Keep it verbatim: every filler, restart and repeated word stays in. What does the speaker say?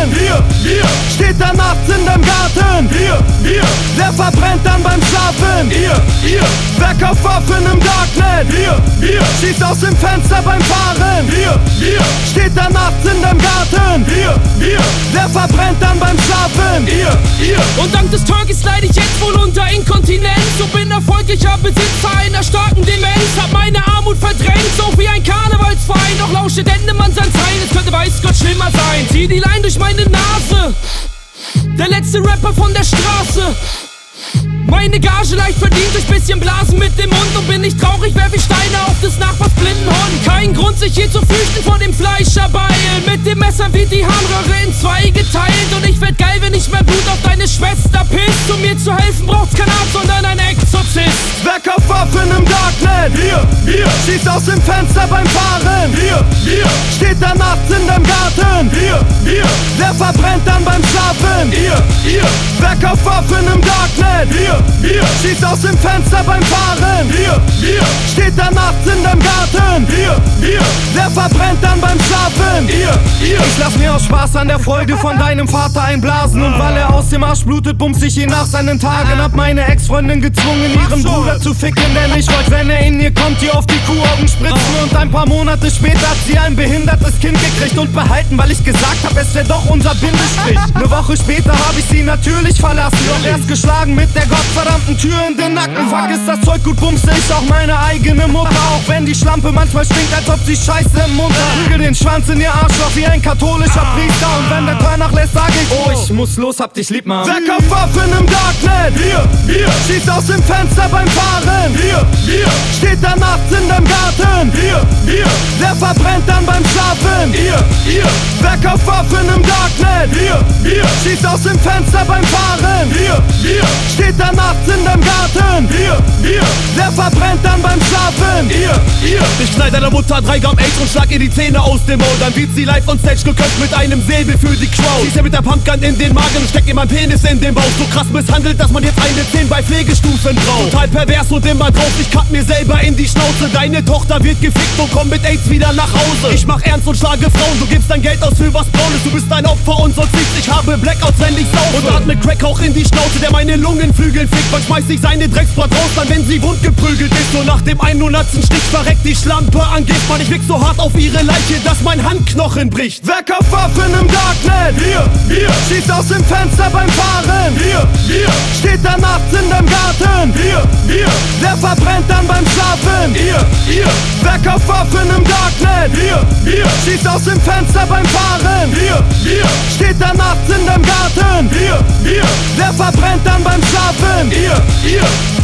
Hier, hier. Steht da nachts in deinem Garten. Hier, hier. Wer verbrennt dann beim Schlafen? Ihr, ihr. Wer kauft Waffen im Darknet? Hier, hier. Schießt aus dem Fenster beim Fahren. Hier, hier. Steht da nachts in deinem Garten. Hier, hier. Wer verbrennt dann beim Schlafen? Ihr, ihr. Und dank des Türkis leide ich jetzt wohl unter Inkontinenz und bin erfolgreicher Besitzer einer starken Demenz. Hab meine Armut verdrängt, so wie ein Karnevalsverein. Doch lausche Dendemann sein Zeilen, es könnte weiß Gott schlimmer sein. Zieh die Line durch meine Nase, der letzte Rapper von der Straße. Meine Gage leicht verdient durch bisschen Blasen mit dem Mund. Und bin nicht traurig, werf ich Steine auf des Nachbars blinden Hund. Kein Grund, sich hier zu fürchten vor dem Fleischerbeil. Mit dem Messer wird die Harnröhre in zwei geteilt. Und ich werd geil, wenn ich mehr Blut auf deine Schwester pisst. Um mir zu helfen braucht's kein Arzt, sondern ein Exorzist. Wer kauft Waffen im Darknet? Hier, hier. Schießt aus dem Fenster beim Fahren. Hier, hier. Steht da nachts in deinem Garten. Hier, hier. Wer verbrennt dann beim Schlafen? Ihr, ihr. Wer kauft Waffen im Darknet? Hier, hier. Schießt aus dem Fenster beim Fahren. Hier, hier. Steht da nachts in deinem Garten. Hier, hier. Wer verbrennt dann beim Schlafen? Ihr, ihr. Ich lass mir aus Spaß an der Freude von deinem Vater einblasen. Und weil er aus dem Arsch blutet, bumst ich ihn nach seinen Tagen. Hab meine Ex-Freundin gezwungen, ihren Bruder zu ficken. Denn ich wollte, wenn er in ihr kommt, ihr auf die Kuhaugen spritzen. Und ein paar Monate später hat sie ein behindertes Kind gekriegt und behalten, weil ich gesagt hab, es wär doch unser Bindestrich. Eine Woche später hab ich sie natürlich verlassen. Doch erst geschlagen mit der gottverdammten Tür in den Nacken. Fuck, ist das Zeug gut, bumste ich auch meine eigene Mutter. Auch wenn die Schlampe manchmal stinkt, als ob sie Scheiße im Mund hat. Prügel den Schwanz in ihr Arschloch wie ein katholischer Priester. Und wenn der Turn nachlässt, sag ich, oh, ich muss los, hab dich lieb, Mann. Wer kauft Waffen im Darknet? Hier, hier. Schießt aus dem Fenster beim Fahren. Hier, hier. Steht da nachts in deinem Garten. Hier, hier. Wer verbrennt dann beim Schlafen? Ihr, ihr. Wer kauft Waffen im Darknet? Hier, hier. Schießt aus dem Fenster beim Fahren. Hier, hier. Steht da nachts in deinem Garten. Hier, hier. Wer verbrennt dann beim Schlafen? Ihr, ihr. Ich knall deiner Mutter drei Gramm Aids und schlag ihr die Zähne aus dem Maul. Dann wird sie live on stage geköpft mit einem Säbel für die Crowd. Schießt ihr mit der Pumpgun in den Magen und steckt ihr mein Penis in den Bauch. So krass misshandelt, dass man jetzt eine zehn bei Pflegestufen braucht. Total pervers und immer drauf, ich kack mir selber in die Schnauze. Deine Tochter wird gefickt und kommt mit Aids wieder nach Hause. Ich mach ernst und schlage Frauen, du gibst dein Geld aus für was Braunes. Du bist ein Opfer und sonst nichts, ich habe Blackouts, wenn ich saufe. Und atme Crack auch in die Schnauze, der meine Lungenflügel fickt. Wann schmeiß ich seine Drecksbrat raus, dann wenn sie wundgeprügelt ist. So nach dem hundertsten Stich verreckt die Schlampe angeht. Man, ich wichs so hart auf ihre Leiche, dass mein Handknochen bricht. Wer kauft Waffen im Darknet? Hier, hier. Schießt aus dem Fenster beim Fahren. Hier, hier. Steht da nachts in deinem Garten. Hier, hier. Wer verbrennt dann beim Schlafen? Ihr, ihr. Wer kauft Waffen im Darknet? Hier, hier. Schießt aus dem Fenster beim Fahren. Hier, hier. Steht da nachts in deinem Garten. Hier, hier. Wer verbrennt dann beim Schlafen? Ihr, ihr.